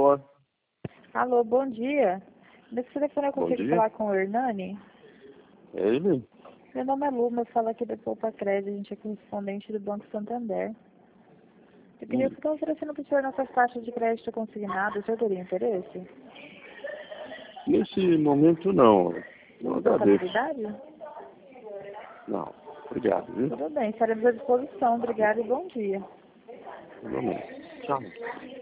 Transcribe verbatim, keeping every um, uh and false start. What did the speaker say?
Alô? Alô, bom dia. Nesse telefone eu Bom consigo dia. falar com o Hernani? É ele? Meu nome é Luma, eu falo aqui da Poupa Crédito, a gente é correspondente do Banco Santander. Eu queria Hum. ficar oferecendo para o senhor nossas taxas de crédito consignado, o senhor teria interesse? Nesse momento, não. Não Usa agradeço. facilidade? Não. Obrigado, viu? Tudo bem, estaremos à disposição. Obrigada e bom dia. Igualmente. Tchau.